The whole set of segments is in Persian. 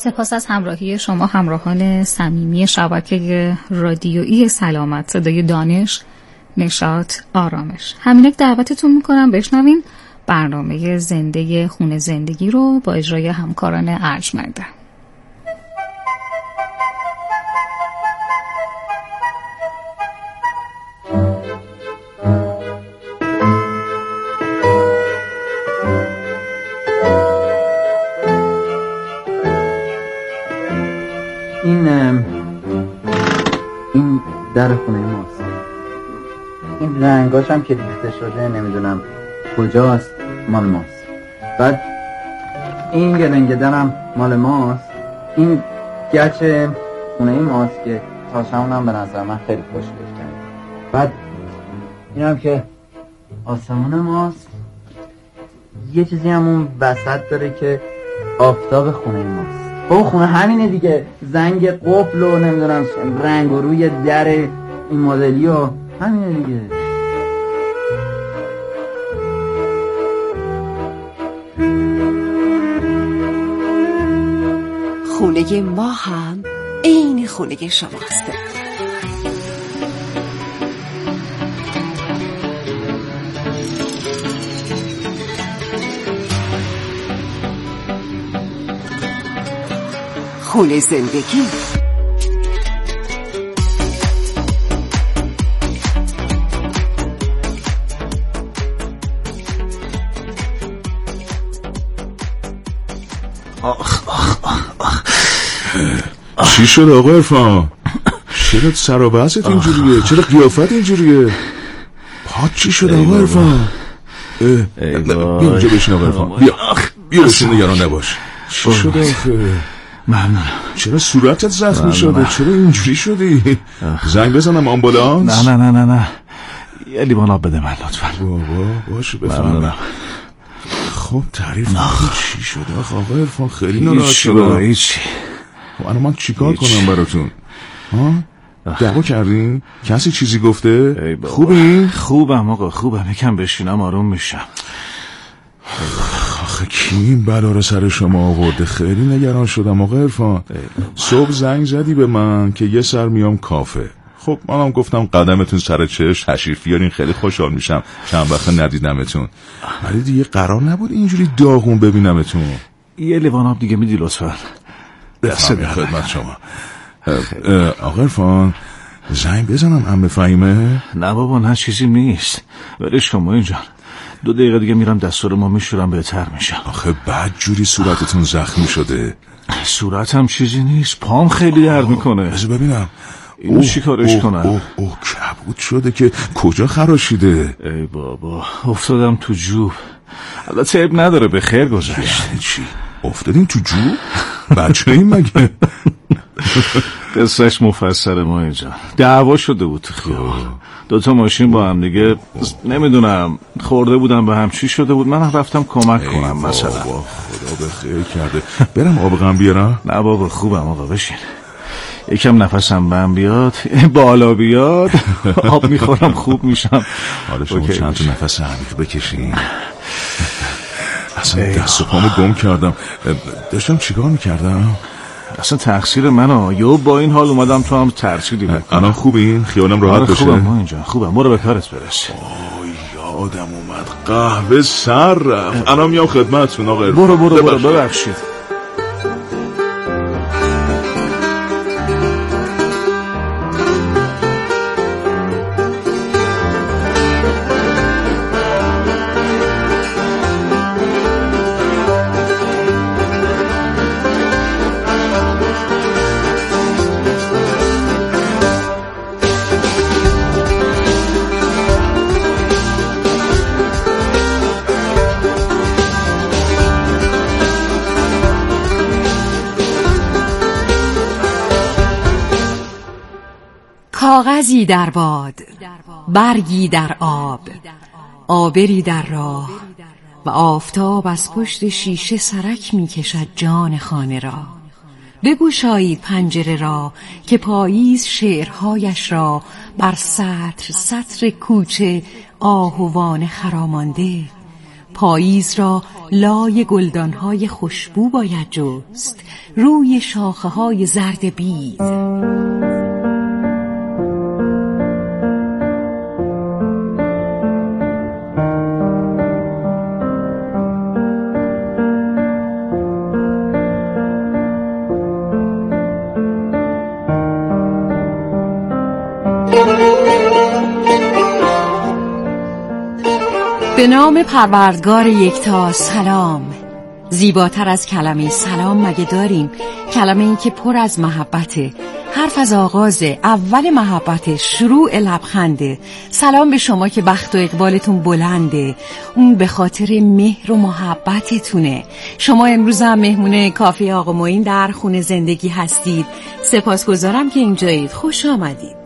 سپاس از همراهی شما همراهان صمیمی شبکه رادیویی سلامت، صدای دانش، نشاط، آرامش. همینک دعوتتون میکنم بشنوین برنامه زنده خونه زندگی رو با اجرای همکاران ارجمنده. این در خونه ماست. این رنگاش هم که ریخته شده نمیدونم کجاست، مال ماست. بعد این گلنگدن هم مال ماست. این گچ خونه ماست که تاشمون هم به نظر من خیلی خوشگل کرد. بعد این هم که آسمون ماست. یه چیزی هم اون وسط داره که آفتاب خونه ماست. او خونه همینه دیگه، زنگ قفل و نمیدونم رنگ و روی در این مدلی و همینه دیگه. خونه ما هم عین خونه شماست. خونه زندگی. چی شد آقا عرفان؟ چرا سر و بحثت اینجوریه؟ چرا قیافت اینجوریه؟ پات چی شد آقا عرفان؟ بیا اینجا بشین آقا عرفان، بیا بشین، نگران نباش. چی شد آخه؟ ممنونم. چرا صورتت زخمی شده؟ چرا اینجوری شدی؟ زنگ بزنم آمبولانس؟ نه یه لیوان آب بده من لطفا. بابا باشه بفهمم. خب تعریف نکن چی شد آقا عرفان؟ خیلی ناراحت شدم. هیچی. من چیکار کنم براتون؟ دعوا کردین؟ کسی چیزی گفته؟ خوبی؟ خوبم آقا، خوبم. یکم بشینم آروم میشم. آخه کی این بلا رو سر شما آورده؟ خیلی نگران شدم آقا عرفان. صبح زنگ زدی به من که یه سر میام کافه. خب منم گفتم قدمتون سر چش، تشریف بیارین، خیلی خوشحال میشم چند وقت ندیدمتون. ولی دیگه قرار نبود اینجوری داغون ببینمتون. یه لیوان آب دیگه میدی لطفا؟ دست در خدمت شما. آقا عرفان زنگ بزنم عمه فهیمه؟ نه بابا نه چیزی نیست، ولش کن ما اینجا 2 دقیقه دیگه میرم دستور ما میشورم بهتر میشم. آخه بد جوری صورتتون زخمی شده. صورتم چیزی نیست، پام خیلی درد میکنه. بذار ببینم اینو چی کارش کنم؟ کبود شده که کجا خراشیده؟ ای بابا افتادم تو جوب. البته عیب نداره، به خیر گذشت. چی؟ افتادین تو جوب؟ بچه این مگه؟ قصهش مفصله ما اینجا. دعوا شده بود تو خیابون. 2 ماشین با هم دیگه نمیدونم خورده بودم به هم، چی شده بود. من رفتم کمک کنم مثلا. خدا به خیر کرده. برم آب غم بیارم؟ نه بابا خوبم آقا، بشین. یکم نفسم بهم بیاد، بالا بیاد آب میخورم خوب میشم. حالا شما چند تا نفس عمیق بکشین. اصلا دست و پامو گم کردم. داشتم چیکار میکردم؟ اصلا تقصیر منه. یو با این حال اومدم تو هم ترسیدی بکنم. الان خوبین؟ خیالم راحت بشه؟ خوبم ما اینجا، خوبم. برو به کارت برس. یادم اومد قهوه سر رفت. الان میام خدمتتون آقا. برو ببخشید. کاغذی در باد، برگی در آب، آبری در راه و آفتاب از پشت شیشه سرک می کشد جان خانه را. بگشایید پنجره را که پاییز شعرهایش را بر سطر کوچه آهوان خرامانده پاییز را لای گلدانهای خوشبو باید جست روی شاخه های زرد بید. به نام پروردگار یکتا سلام. زیباتر از کلمه سلام مگه داریم؟ کلمه این که پر از محبته، حرف از آغاز اول محبت، شروع لبخنده. سلام به شما که بخت و اقبالتون بلنده، اون به خاطر مهر و محبتتونه. شما امروز هم مهمون کافه آقا معین در خونه زندگی هستید. سپاسگزارم که اینجایید. خوش آمدید.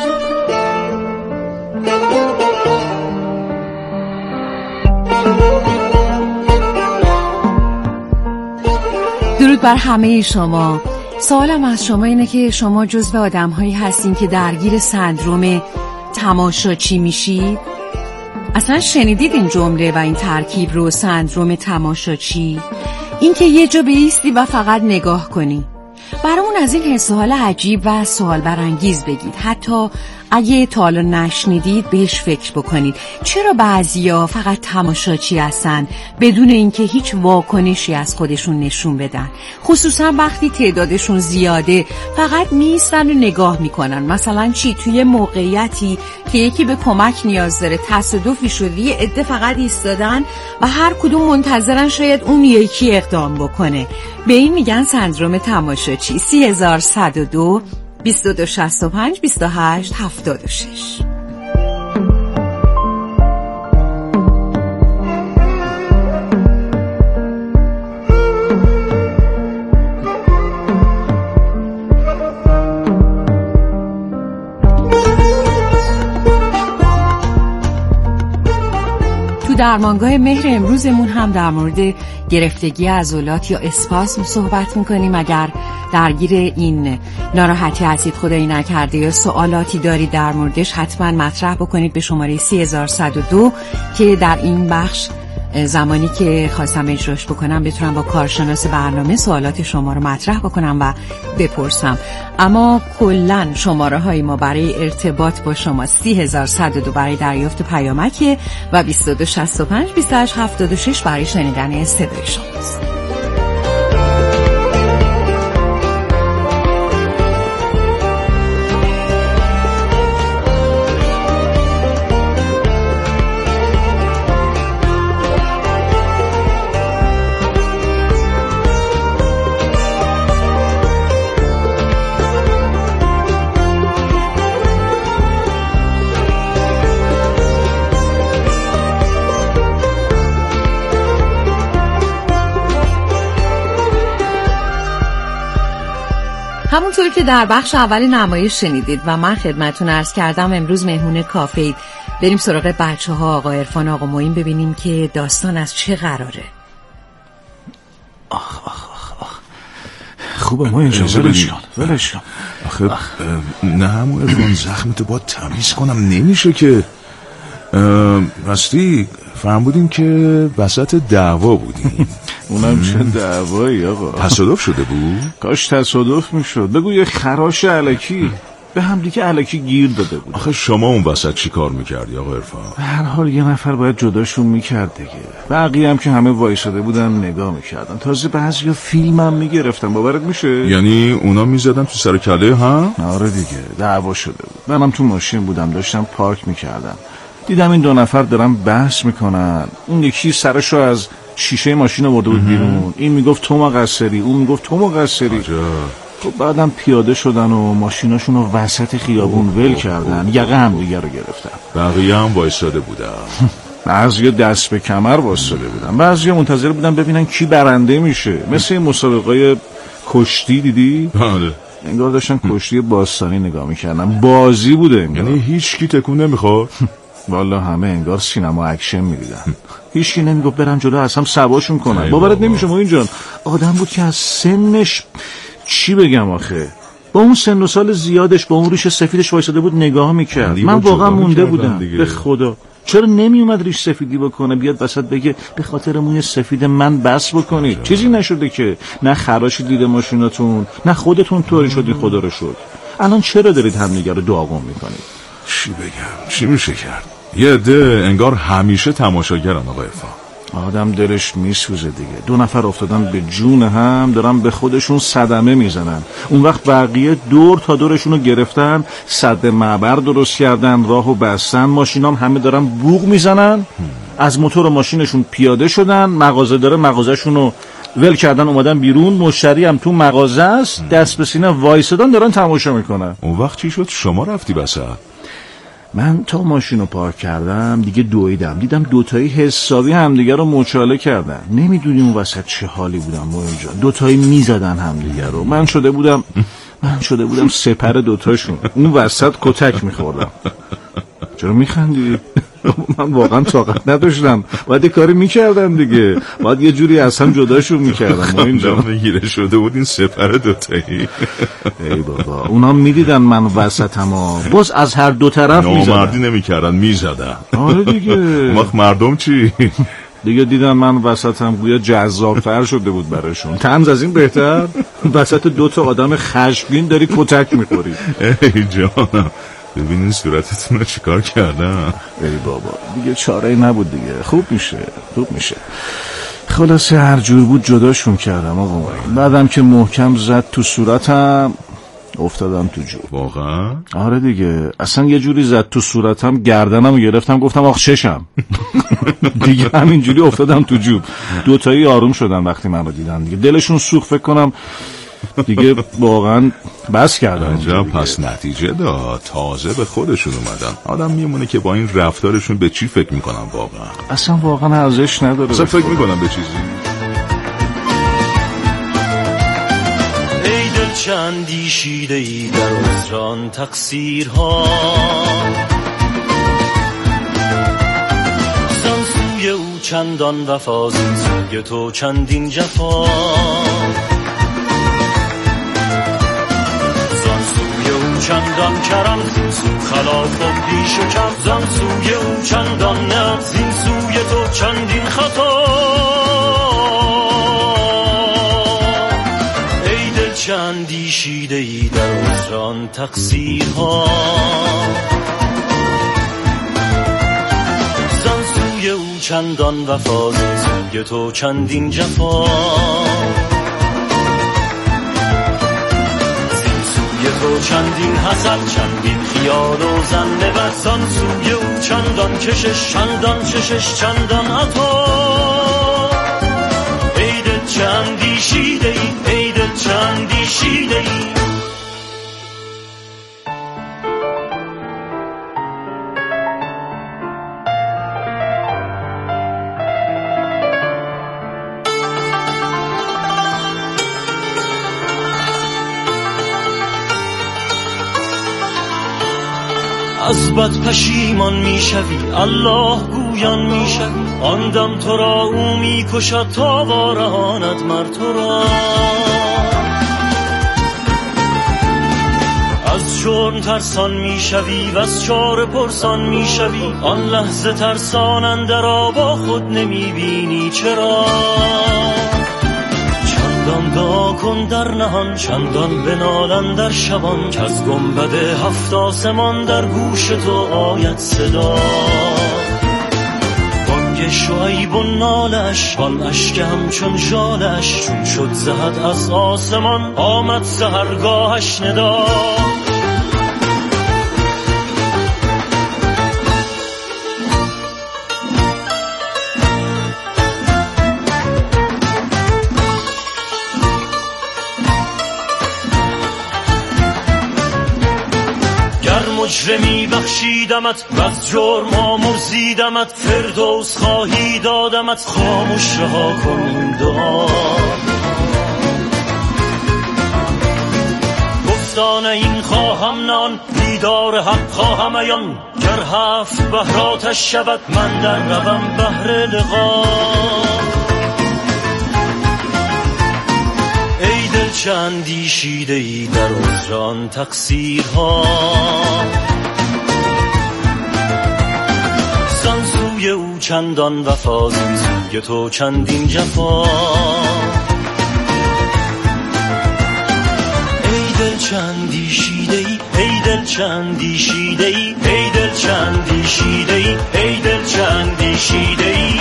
درود بر همه شما. سوالم از شما اینه که شما جزو آدم‌هایی هستین که درگیر سندروم تماشاچی میشید؟ اصلا شنیدید این جمله و این ترکیب رو، سندروم تماشاچی؟ این که یه جا بایستی و فقط نگاه کنی. برامون از این حس و حال عجیب و سوال برانگیز بگید. حتی اگه تا حالا نشنیدید بهش فکر بکنید. چرا بعضیا فقط تماشاچی هستن بدون اینکه هیچ واکنشی از خودشون نشون بدن؟ خصوصا وقتی تعدادشون زیاده فقط میستن و نگاه میکنن. مثلا چی؟ توی موقعیتی که یکی به کمک نیاز داره، تصادفی شده، یه عده فقط ایستادن و هر کدوم منتظرن شاید اون یکی اقدام بکنه. به این میگن سندروم تماشاچی. 3102 2265 28 76. تو درمانگاه مهر امروزمون هم در مورد گرفتگی عضلات یا اسپاسم صحبت میکنیم. اگر درگیر این ناراحتی هستید خدایی نکرده یا سوالاتی دارید در موردش حتما مطرح بکنید به شماره 3102 که در این بخش زمانی که خواستم اجراش بکنم بتونم با کارشناس برنامه سوالات شما رو مطرح بکنم و بپرسم. اما کلن شماره های ما برای ارتباط با شما 3102 برای دریافت پیامک و 2265 2876 برای شنیدن صدای شماست. همونطور که در بخش اول نمایش شنیدید و من خدمتتون عرض کردم امروز مهمون کافه اید. بریم سراغ بچه‌ها، آقا عرفان، آقا معین، ببینیم که داستان از چه قراره. آخ خوبه ما اینجا ولش کن. آخه نه همون عرفان، زخمتو باید تمیز کنم نمیشه که. راستی فرمودین که وسط دعوا بودین. اونم چه دعوایی آقا؟ تصادف شده بود؟ کاش تصادف میشد. بگو یه خراش الکی به هم دیگه الکی گیر داده بود. آخه شما اون وسط چی کار میکردی آقا عرفان؟ به هر حال یه نفر باید جداشون میکرد دیگه. بقیه هم که همه وایساده بودن نگاه میکردن. تازه بعضیا فیلمم میگرفتن. باورت میشه؟ یعنی اونا میزدن تو سر کله هم؟ آره دیگه، دعوا شده بود. منم تو ماشین بودم داشتم پارک میکردم. دیدم این دو نفر دارن بحث میکنن. اون یکی سرشو از شیشه ماشین آورده بود بیرون. این میگفت تو مقصری، اون میگفت تو مقصری. خب بعدم پیاده شدن و ماشیناشون رو وسط خیابون ول کردن، یقه هم دیگه رو گرفتن. بقیه هم وایساده بودن. بعضیا دست به کمر وایساده بودن، بعضیا منتظر بودن ببینن کی برنده میشه. مثل مسابقه کشتی دیدی؟ بله. انگار داشتن کشتی باستانی نگاه میکردن. بازی بوده انگار. یعنی هیچ کی تکون نمیخورد؟ والا همه انگار سینما اکشن میدیدن. هیچ کی نمیگفت برن جلو اصلا سواشون کنن. باورت نمیشه ما اینجان آدم بود که از سنش چی بگم آخه، با اون سن و سال زیادش با اون ریش سفیدش وایساده بود نگاه میکرد. من واقعا مونده بودم به خدا. چرا نمی اومد ریش سفیدی بکنه، بیاد وسط بگه به خاطر موی سفید من بس بکنید؟ چیزی نشده که، نه خراشی دیده ماشیناتون، نه خودتون طوری شدی خدا رو شد. الان چرا دارید همدیگه رو داغون میکنید؟ چی بگم؟ چی میشه کرد؟ یه عده انگار همیشه تماشاگرن آقای عرفان. آدم دلش میسوزه دیگه. 2 نفر افتادن به جون هم، دارن به خودشون صدمه میزنن. اون وقت بقیه دور تا دورشون رو گرفتن، سد معبر درست کردن، راهو بستن، ماشینام همه دارن بوق میزنن. از موتور ماشینشون پیاده شدن، مغازه داره مغازهشون رو ول کردن اومدن بیرون، مشتری هم تو مغازه است، دست به سینه وایسادن دارن تماشا میکنن. اون وقت چی شد شما رفتی بسط؟ من تا ماشینو پارک کردم دیگه دویدم، دیدم دوتایی حسابی همدیگه رو مچاله کردن. نمیدونیم اون وسط چه حالی بودم با اینجا. دوتایی میزدن همدیگه رو. من شده بودم سپر دوتاشون. اون وسط کتک میخوردم. چرا میخندی؟ من واقعا طاقت نداشتم. باید یه کاری میکردم دیگه. باید یه جوری از هم جداشون میکردم. ما اینجا گیره شده بود این سپر دوتایی. ای بابا اونا میدیدن من وسطم باز از هر دو طرف میزدن. نامردی نمیکردن میزدن. آره دیگه. وقت مردم چی؟ دیگه دیدن من وسطم گویا جذاب‌تر شده بود براشون. طنز از این بهتر؟ وسط 2 تا آدم خشمگین داری کتک میخوری. ای جانم ببینین صورتتون رو چیکار کردن. ای بابا دیگه چاره‌ای نبود دیگه. خوب میشه. خلاصه هر جور بود جداشون کردم آقا. بعدم که محکم زد تو صورتم افتادم تو جوب. واقعا؟ آره دیگه. اصلا یه جوری زد تو صورتم گردنمو گرفتم گفتم آخ چشم. دیگه همینجوری افتادم تو جوب. دوتایی آروم شدن وقتی من رو دیدن دیگه. دلشون سوخت فکر کنم دیگه واقعا بس کردن. عجب پس نتیجه داد. تازه به خودشون اومدن. آدم میمونه که با این رفتارشون به چی فکر میکنن واقعا. اصلا واقعا ارزش نداره. اصلا فکر میکنن به چیزی. ای دل چندی شیده ای در عذران تقصیرها، زان سوی او چندان وفا، زین سوی تو چندین جفا. چندان کرم زین سو خلاف و پیش و کم، زان سوی او چندان نه، زین سوی تو چندین خطا. ای دل چندی شیده ای در عذران تقصیرها، زان سوی او چندان وفا، زین سوی تو چندین جفا. تو چندین حسد، چندین خیال و زن بسان، سوی او چندان کشش، چندان چشش، چندان عطا. ای دل چندی شیده ای، ای دل چندی شیده ای. از بد پشیمان میشوی، الله گویان میشوی، آن دم تو را او میکشد تا وارهاند مر تو را. از جرم ترسان میشوی و از چاره پرسان میشوی، آن لحظه ترسان اندر با خود نمیبینی چرا. چندان دعا کن در نهان، چندان بنالن در شبان، که از گنبد 7 آسمان در گوش تو آید صدا. بانگ شعیب و نالش، بال اشک همچون ژالش، چون شد زهد از آسمان آمد سحرگاهش ندا. مجرمی بخشیدمت و از جرم آمرزیدمت، فردوس خواهی دادمت، خاموش رها کن این دعا. گفتان این خواهم نان، دیدار حق خواهم عیان، گر 7 بحر آتش شود من در روم بحر لقا. ای دل چندی شیده ای در عذران تقصیرها، زان روی او چندان وفا، روی تو چندین جفا. ای دل چندی شیده ای، ای دل چندی شیده ای، ای دل چندی شیده ای، ای دل چندی شیده ای.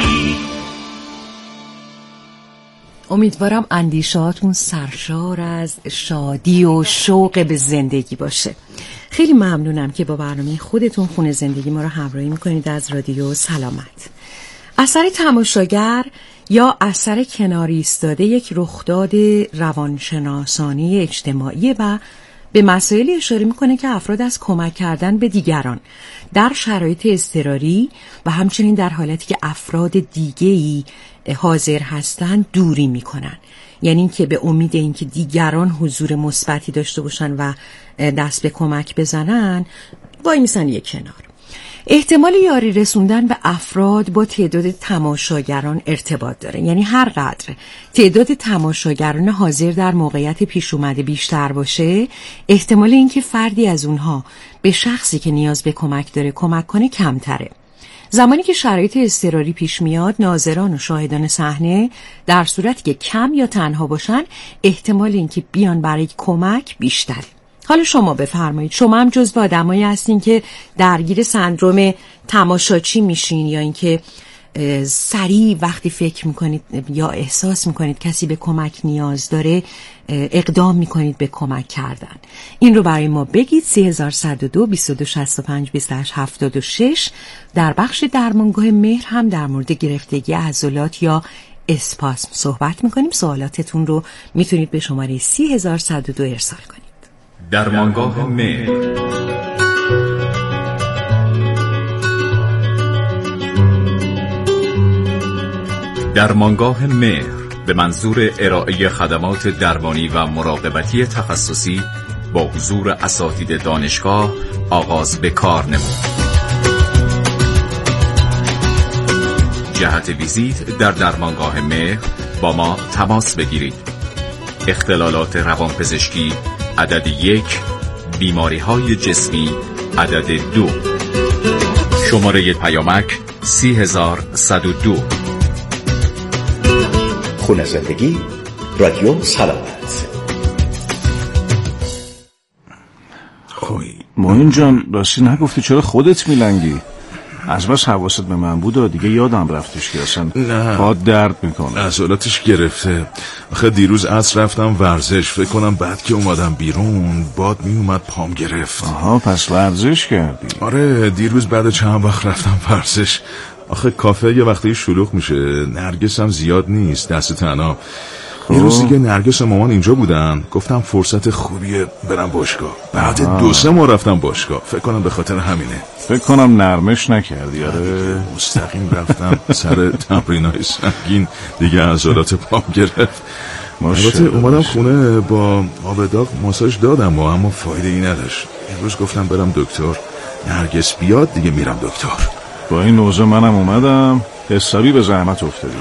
امیدوارم اندیشاتون سرشار از شادی و شوق به زندگی باشه. خیلی ممنونم که با برنامه خودتون خونه زندگی ما رو همراهی میکنید از رادیو سلامت. اثر تماشاگر یا اثر کناری ایستاده یک رخداد روانشناسانی اجتماعی و به مسائلی اشاره میکنه که افراد از کمک کردن به دیگران در شرایط اضطراری و همچنین در حالتی که افراد دیگه‌ای حاضر هستن دوری میکنن. یعنی اینکه به امید اینکه دیگران حضور مثبتی داشته باشن و دست به کمک بزنن وای میسن یک کنار. احتمال یاری رسوندن به افراد با تعداد تماشاگران ارتباط داره. یعنی هر قدر تعداد تماشاگران حاضر در موقعیت پیش اومده بیشتر باشه، احتمال اینکه فردی از اونها به شخصی که نیاز به کمک داره کمک کنه کمتره. زمانی که شرایط اضطراری پیش میاد، ناظران و شاهدان صحنه در صورتی که کم یا تنها باشن، احتمال اینکه بیان برای کمک بیشتره. حالا شما بفرمایید، شما هم جزو آدمایی هستین که درگیر سندروم تماشاچی میشین یا اینکه سریع وقتی فکر میکنید یا احساس میکنید کسی به کمک نیاز داره اقدام میکنید به کمک کردن؟ این رو برای ما بگید. 3102 2265 2876. در بخش درمانگاه مهر هم در مورد گرفتگی عضلات یا اسپاسم صحبت میکنیم. سوالاتتون رو میتونید به شماره 3102 ارسال کنید. درمانگاه مهر. درمانگاه مهر به منظور ارائه خدمات درمانی و مراقبتی تخصصی با حضور اساتید دانشگاه آغاز به کار نمود. جهت ویزیت در درمانگاه مهر با ما تماس بگیرید. اختلالات روانپزشکی عدد 1، بیماری‌های جسمی عدد 2. شماره پیامک 30102. خونه زندگی، رادیو سلامت. معین جان، راستی نگفتی چرا خودت میلنگی؟ از بس حواست به من بود دیگه یادم رفتش که اصلا پاد درد میکنه. عضلاتش گرفته. آخه دیروز عصر رفتم ورزش، فکر کنم بعد که اومدم بیرون باد میومد پام گرفت. آها، پس ورزش کردی؟ آره، دیروز بعد چند وقت رفتم ورزش. آخه کافه یه وقتی شلوغ میشه، نرگس هم زیاد نیست، دست تنها. یه روز دیگه نرگس و مامان اینجا بودن، گفتم فرصت خوبیه برم باشگاه. بعد 2-3 ماه رفتم باشگاه، فکر کنم به خاطر همینه. فکر کنم نرمش نکردی. آره، مستقیم رفتم سر تمرینای سنگین، دیگه عضلات پام گرفت. البته اومدم خونه با آب داغ ماساژ دادم اما فایده ای نداشت. امروز گفتم برم دکتر، نرگس بیاد دیگه میرم دکتر. با این اوضاع منم اومدم، حسابی به زحمت افتادی.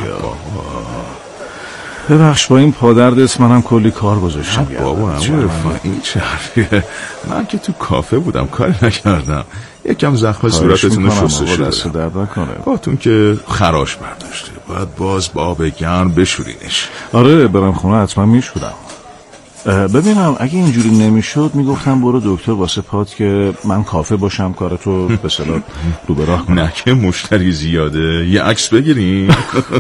ببخش، با این پادردت منم کلی کار گذاشتم. بابا این چه حرفیه؟ من که تو کافه بودم، کاری نکردم. یکم زخم صورتتون رو شستشو دادم. پاتون که خراش برداشته، باید باز با آب گرم بشورینش. آره، برم خونه حتما میشورم. ببینم اگه اینجوری نمیشد میگفتم برو دکتر واسه پات که من کافه باشم، کارتو به صلاح رو به راه کنم. نه که مشتری زیاده، یه عکس بگیریم.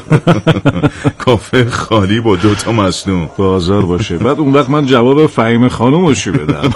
کافه خالی با 2 مصنوع، بازار باشه، بعد اون وقت من جواب فهیم خانومو چی بدم؟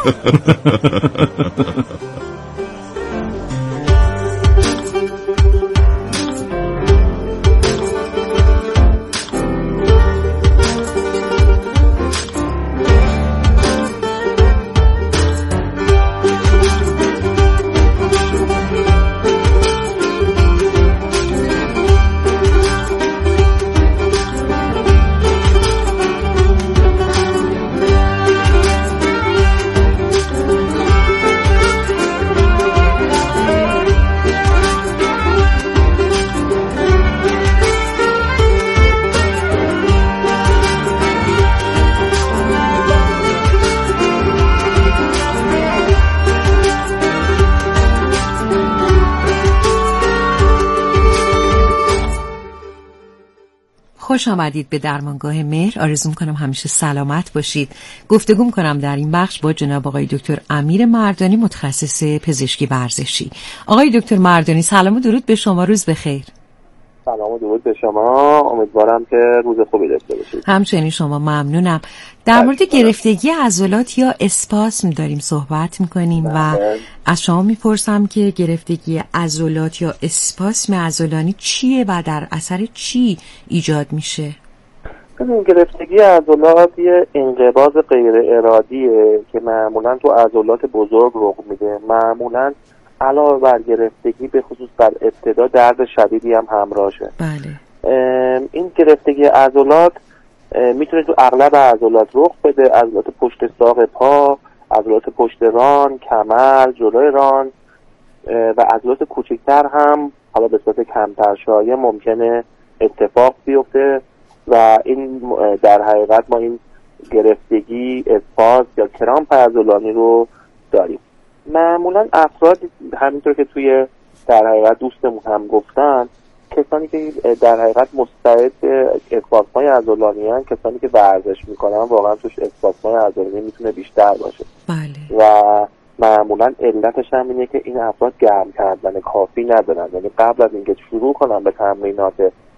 خوش آمدید به درمانگاه مهر. آرزو می‌کنم همیشه سلامت باشید. گفتگو می‌کنم در این بخش با جناب آقای دکتر امیر مردانی، متخصص پزشکی ورزشی. آقای دکتر مردانی سلام و درود به شما، روز بخیر. سلام و درود به شما، امیدوارم که روز خوبی داشته باشید. همچنین شما، ممنونم. در مورد گرفتگی عضلات یا اسپاسم داریم صحبت میکنیم و از شما میپرسم که گرفتگی عضلات یا اسپاسم عضلانی چیه و در اثر چی ایجاد میشه؟ گرفتگی عضلات یه انقباض غیر ارادیه که معمولا تو عضلات بزرگ رخ میده. معمولا علاوه بر گرفتگی به خصوص در ابتدا درد شدیدی هم همراهشه. بله. این گرفتگی عضلات میتونه تو اغلب عضلات رخ بده، عضلات پشت ساق پا، عضلات پشت ران، کمر، جلوی ران و عضلات کوچکتر هم حالا به صورت کمتر شایع ممکنه اتفاق بیفته و این در حقیقت ما این گرفتگی اسپاز یا کرامپ عضلانی رو داریم. معمولا افراد همینطور که توی در حقیقت دوستمون هم گفتن، کسانی که در حقیقت مستعد اسپاسم‌های عضلانی هستن، کسانی که ورزش میکنن واقعا توش اسپاسم‌های عضلانی میتونه بیشتر باشه. بله. و معمولا علتش هم اینه که این افراد گرم کردن کافی ندارن، یعنی قبل از اینکه شروع کنن به تمرینات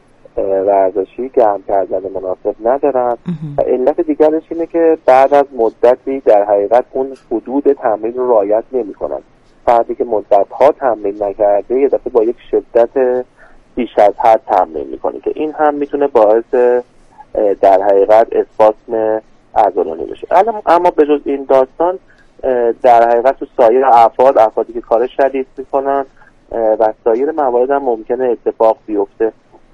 ورزشی گرم کردن مناسب ندارن و علت دیگرش اینه که بعد از مدتی در حقیقت اون حدود تمرین رو رعایت نمی‌کنن. فردی که مدت‌ها تمرین نکرده یه دفعه با یک شدت بیش از حد تمرین می‌کنه که این هم میتونه باعث در حقیقت اسپاسم عضلانی بشه. اما به جز این داستان در حقیقت تو سایر افرادی که کار شدید می‌کنن و سایر موارد هم ممکنه اتفاق بیفته.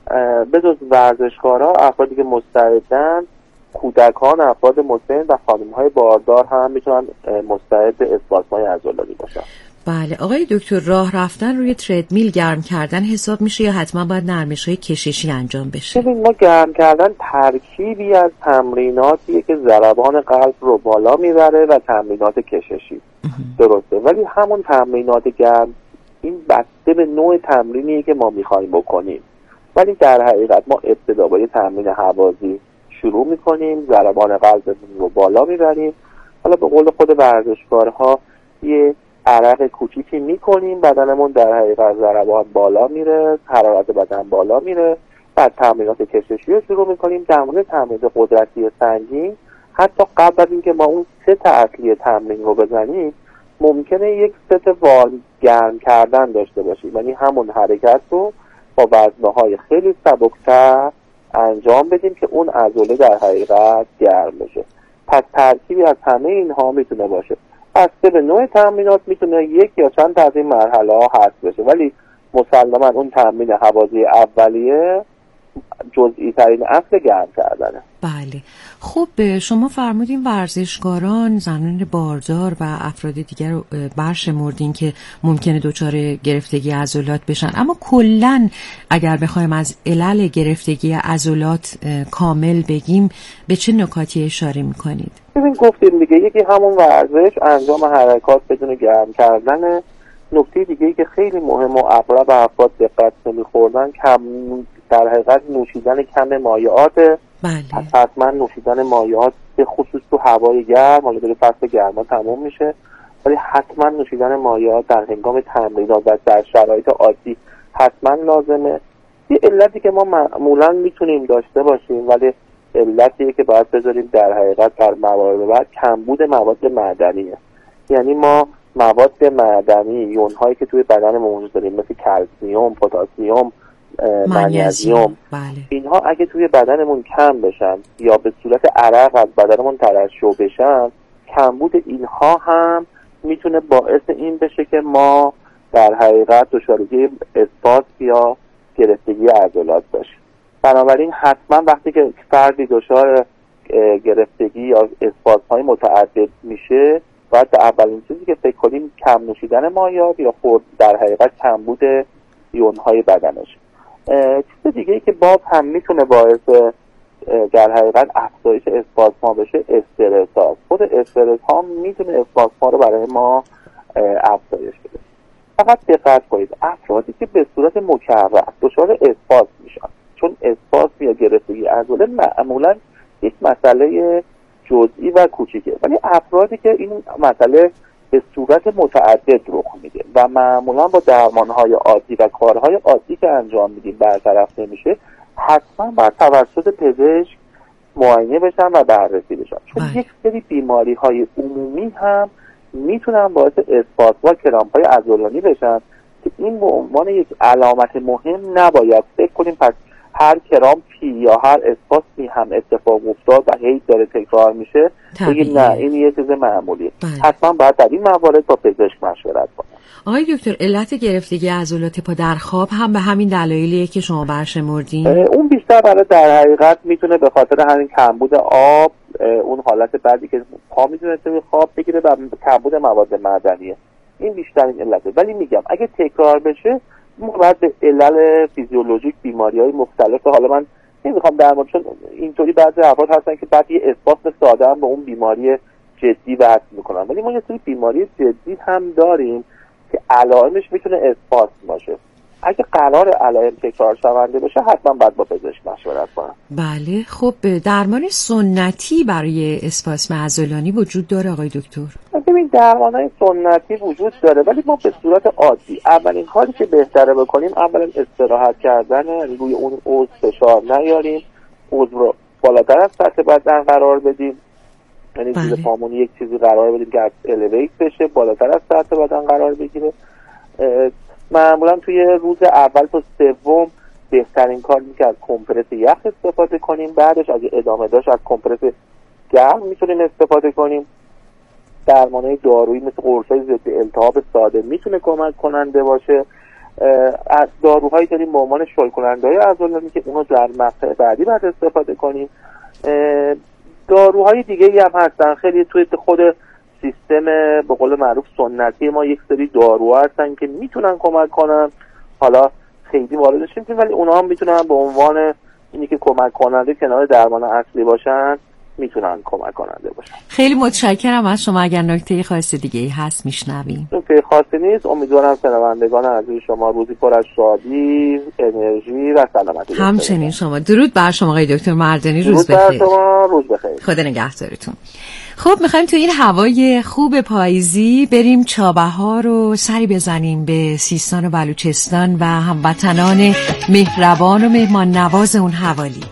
به جز ورزشکارا، افرادی که مستعدن، کودکان، افراد مسن و خانم‌های باردار هم میتونن مستعد اسپاسم‌های عضلانی باشن. بله. آقای دکتر، راه رفتن روی تردمیل گرم کردن حساب میشه یا حتما باید نرمش‌های کششی انجام بشه؟ ببین، ما گرم کردن ترکیبی از تمریناتیه که ضربان قلب رو بالا میبره و تمرینات کششی. درسته، ولی همون تمرینات گرم این بسته به نوع تمرینیه که ما می‌خوایم بکنیم. ولی در حقیقت ما ابتدا با یه تمرین هوازی شروع میکنیم، ضربان قلبمون رو بالا میبریم. حالا به قول خود ورزشکارها یه عرق کوچیکی میکنیم، بدنمون در حقیقت ضربان بالا میره، حرارت بدن بالا میره. بعد تمرینات کششی رو شروع میکنیم. در مورد تمرینات قدرتی سنگین، حتی قبل از اینکه ما اون ست اصلی تمرین رو بزنیم، ممکنه یک ست وارم گرم کردن داشته باشیم، یعنی همون حرکت رو با وزنه‌های خیلی سبکتر انجام بدیم که اون عضله در حقیقت گرم بشه. پس ترکیبی از همه اینها میتونه باشه. بسته به نوع تمرینات میتونه یک یا چند تا از این مرحله ها حذف بشه، ولی مسلماً اون تمرین هوازی اولیه جزئی ترین اصل گرم کردنه. بله. خب شما فرمودین ورزشکاران، زنان باردار و افراد دیگر رو برشمردین که ممکنه دچار گرفتگی عضلات بشن، اما کلاً اگر بخوایم از علل گرفتگی عضلات کامل بگیم به چه نکاتی اشاره میکنید؟ ببین، گفتیم دیگه، یکی همون ورزش، انجام حرکات بدون گرم کردن. نکته دیگه‌ای که خیلی مهم و اغلب افراد دقت نمی‌خوردن، در حقیقت نوشیدن کم مایعات. بله. حتما نوشیدن مایعات به خصوص تو هوای گرم، حالا دیگه فصل گرما تموم میشه، ولی حتما نوشیدن مایعات در هنگام تمرینات و در شرایط عادی حتما لازمه. یه علتی که ما معمولا میتونیم داشته باشیم ولی علتیه که باید بذاریم در حقیقت در موارد بعد، کمبود مواد معدنیه. یعنی ما مواد معدنی، یون‌هایی که توی بدن موجود داریم مثل کلسیم، پتاسیم، منیزیم، بله. اینها اگه توی بدنمون کم بشن یا به صورت عرق از بدنمون ترشح بشن، کمبود اینها هم میتونه باعث این بشه که ما در حقیقت دچارگی اسپاسم یا گرفتگی عضلات باشیم. بنابراین حتما وقتی که فردی دچار گرفتگی یا اسپاسم‌های متعدد میشه، باید به اولین چیزی که فکر کنیم کم نوشیدن مایعات یا در حقیقت کمبود یون‌های بدنش. چیز دیگه‌ای که باز هم میتونه باعث در حقیقت افزایش اسپاسم‌ها بشه، استرس ها. خود استرس ها میتونه اسپاسم‌ها رو برای ما افزایش بده. فقط دقت کنید افرادی که به صورت مکرر دچار اسپاسم میشن، چون اسپاسم یا گرفتگی عضله معمولا یک مسئله جزئی و کوچیکه، ولی افرادی که این مسئله به صورت متعدد رخ میده و معمولا با درمانهای عادی و کارهای عادی که انجام میدیم برطرف نمیشه، حتما باید توسط پزشک معاینه بشن و بررسی بشن، چون یک سری بیماری‌های عمومی هم میتونن باعث اسپاسم و کرامپ‌های عضلانی بشن که این به عنوان یک علامت مهم نباید فکر کنیم پس هر کرامپی یا هر اسپاسمی هم اتفاق افتاد و هی داره تکرار میشه بگیم نه این یه چیز معمولیه. حتما باید در این موارد با پزشک مشورت کنیم. آقای دکتر، علت گرفتگی عضلات پا در خواب هم به همین دلایلیه که شما برشمردین؟ اون بیشتر برای در حقیقت میتونه به خاطر همین کمبود آب، اون حالت بعدی که پا میتونه توی خواب بگیره و کمبود مواد معدنیه، این بیشترین علته. ولی میگم اگه تکرار بشه ما باید به علل فیزیولوژیک بیماری‌های مختلف، حالا من نمیخوام در مورد، چون اینطوری بعضی افراد هستن که بعد یه اسپاسم ساده هم به اون بیماری جدی وصل میکنن، ولی ما یه سری بیماری جدی هم داریم که علائمش میتونه اسپاسم باشه. اگه قرار علائم تکرار شونده باشه حتما باید با پزشک مشورت کنم. بله. خب درمان سنتی برای اسپاسم عضلانی وجود داره آقای دکتر؟ ببین درمان‌های سنتی وجود داره، ولی ما به صورت عادی اولین کاری که بهتره بکنیم اولا استراحت کردن، یعنی روی اون عضو فشار نیاریم، عضو رو بالاتر از سطح بدن قرار بدیم، یعنی زیر پامون یک چیزی قرار بدیم که الیویت بشه، بالاتر از سطح بدن قرار بگیره. معمولا توی روز اول تا سوم بهترین کار اینه که از کمپرس یخ استفاده کنیم، بعدش اگه ادامه داشت از کمپرس گرم میتونیم استفاده کنیم. درمانهای دارویی مثل قرص‌های ضد التهاب ساده میتونه کمک کننده باشه. از داروهایی داریم به عنوان شل کننده‌های عضلانی که اونو در مقطع بعدی باید استفاده کنیم. داروهای دیگه‌ای هم هستن خیلی توی خود سیستم به قول معروف سنتی ما، یک سری داروها هستن که میتونن کمک کنن، حالا خیلی واردش نمیشیم ولی اونا هم میتونن به عنوان اینی که کمک کننده کنار درمان اصلی باشن میتونن کمک کننده باشن. خیلی متشکرم از شما. اگر نکته خاص دیگه‌ای هست میشنویم. نکته خاصی نیست. امیدوارم شنوندگان عزیز شما روزی پر از شادی، انرژی و سلامتی همچنین شما. درود بر شما آقای دکتر مردانی. روز بخیر. شما روز بخیر. خدا نگهدارتون. خب میخوایم تو این هوای خوب پاییزی بریم چابهار رو سری بزنیم به سیستان و بلوچستان و هموطنان مهربان و مهمان نواز اون حوالی.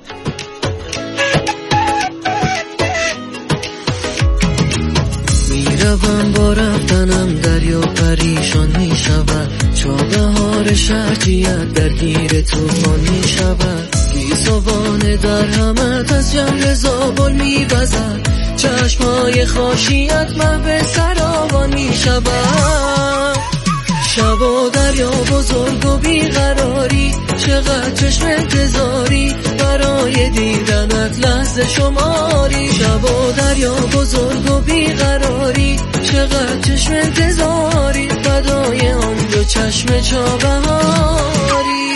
میروم با رفتنم دریا پریشان میشود، چابهار شرجیت درگیر توفان میشود، گیسوان در همت از جمع زابل میوزد، چشمای خاشیت من به سراوان میشود. شب و دریا بزرگ و بیقراری، چقدر چشم انتظاری برای دیدنت لحظه شماری. شب و دریا بزرگ و بیقراری، چقدر چشم انتظاری فدای آن دو چشم چابهاری.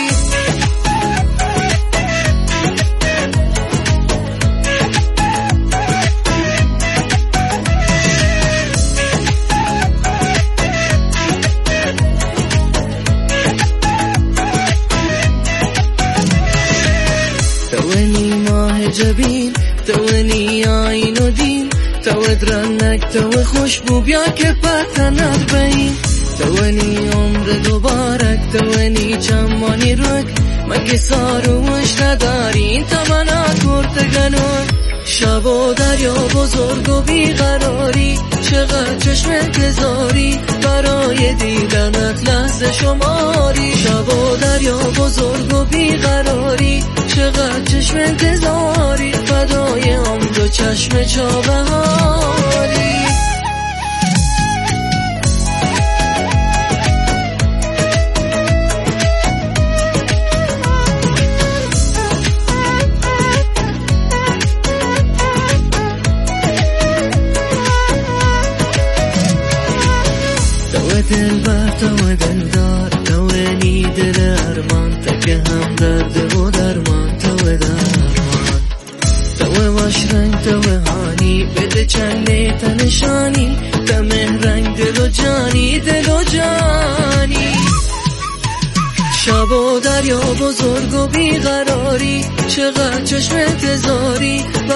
جبین توانی آین و دین تو درنک تو خوشبو بیا که پتنت بین توانی عمر دوبارک توانی چمانی رک مگه ساروش نداری تمنا کرتگنون. شب و دریا بزرگ و بیقراری، چقدر چشم انتظاری برای دیدنت لحظه شماری. شب و دریا بزرگ و بیقراری، چقدر چشم انتظاری فدای آن دو چشم چابهاری. دلبر تو دلدار توانی دل ارمان تک هم درد و درمان تو درمان تو باش رنگ تو هانی بده چنده تنشانی تمه رنگ دل و جانی دل و جانی. شب و دریا بزرگ و بیقراری چقدر چشم انتظاری